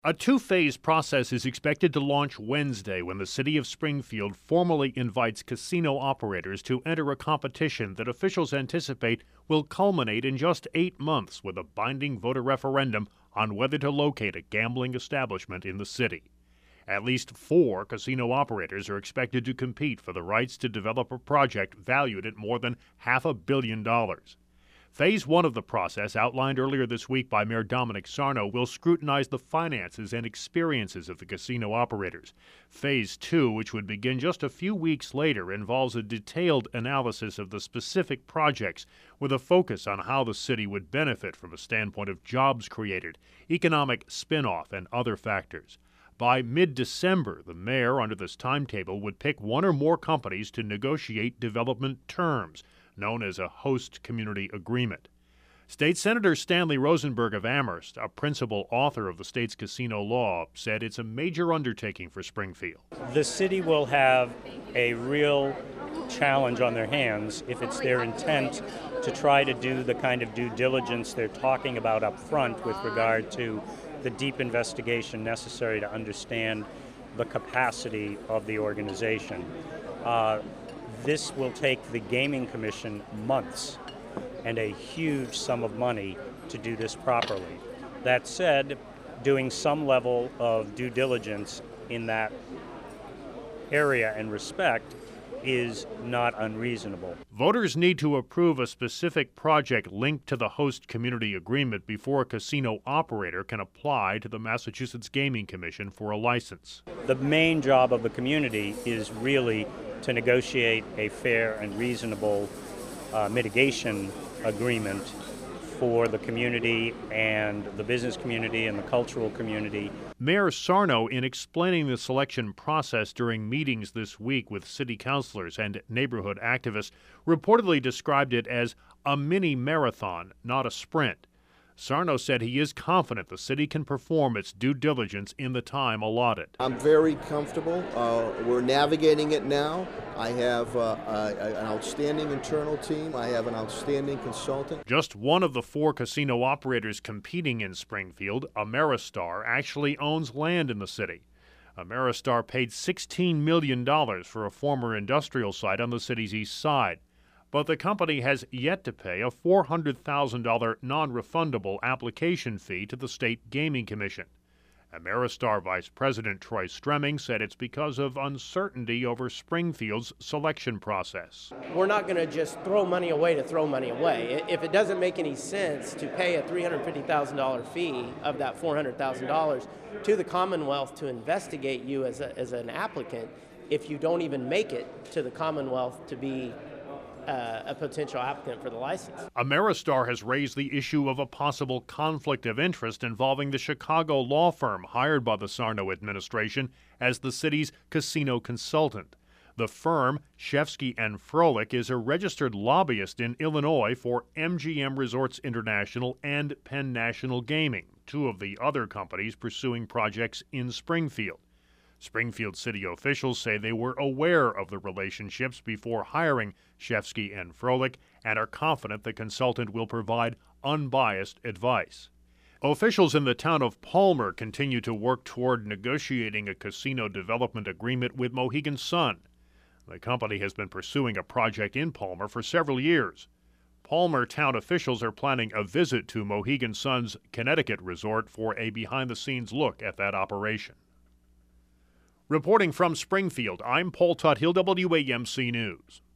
A two-phase process is expected to launch Wednesday when the city of Springfield formally invites casino operators to enter a competition that officials anticipate will culminate in just 8 months with a binding voter referendum on whether to locate a gambling establishment in the city. At least 4 casino operators are expected to compete for the rights to develop a project valued at more than $500 million. Phase 1 of the process, outlined earlier this week by Mayor Dominic Sarno, will scrutinize the finances and experiences of the casino operators. Phase 2, which would begin just a few weeks later, involves a detailed analysis of the specific projects with a focus on how the city would benefit from a standpoint of jobs created, economic spin-off, and other factors. By mid-December, the mayor, under this timetable, would pick one or more companies to negotiate development terms, known as a host community agreement. State Senator Stanley Rosenberg of Amherst, a principal author of the state's casino law, said it's a major undertaking for Springfield. The city will have a real challenge on their hands if it's their intent to try to do the kind of due diligence they're talking about up front with regard to the deep investigation necessary to understand the capacity of the organization. This will take the Gaming Commission months and a huge sum of money to do this properly. That said, doing some level of due diligence in that area and respect is not unreasonable. Voters need to approve a specific project linked to the host community agreement before a casino operator can apply to the Massachusetts Gaming Commission for a license. The main job of the community is really to negotiate a fair and reasonable mitigation agreement for the community and the business community and the cultural community. Mayor Sarno, in explaining the selection process during meetings this week with city councilors and neighborhood activists, reportedly described it as a mini marathon, not a sprint. Sarno said he is confident the city can perform its due diligence in the time allotted. I'm very comfortable. We're navigating it now. I have an outstanding internal team. I have an outstanding consultant. Just one of the 4 casino operators competing in Springfield, Ameristar, actually owns land in the city. Ameristar paid $16 million for a former industrial site on the city's east side. But the company has yet to pay a $400,000 non-refundable application fee to the State Gaming Commission. Ameristar Vice President Troy Stremming said it's because of uncertainty over Springfield's selection process. We're not going to just throw money away to throw money away. If it doesn't make any sense to pay a $350,000 fee of that $400,000 to the Commonwealth to investigate you as an applicant, if you don't even make it to the Commonwealth to be a potential applicant for the license. Ameristar has raised the issue of a possible conflict of interest involving the Chicago law firm hired by the Sarno administration as the city's casino consultant. The firm, Shefsky and Froelich, is a registered lobbyist in Illinois for MGM Resorts International and Penn National Gaming, 2 of the other companies pursuing projects in Springfield. Springfield city officials say they were aware of the relationships before hiring Shefsky and Froelich and are confident the consultant will provide unbiased advice. Officials in the town of Palmer continue to work toward negotiating a casino development agreement with Mohegan Sun. The company has been pursuing a project in Palmer for several years. Palmer town officials are planning a visit to Mohegan Sun's Connecticut resort for a behind-the-scenes look at that operation. Reporting from Springfield, I'm Paul Tuthill, WAMC News.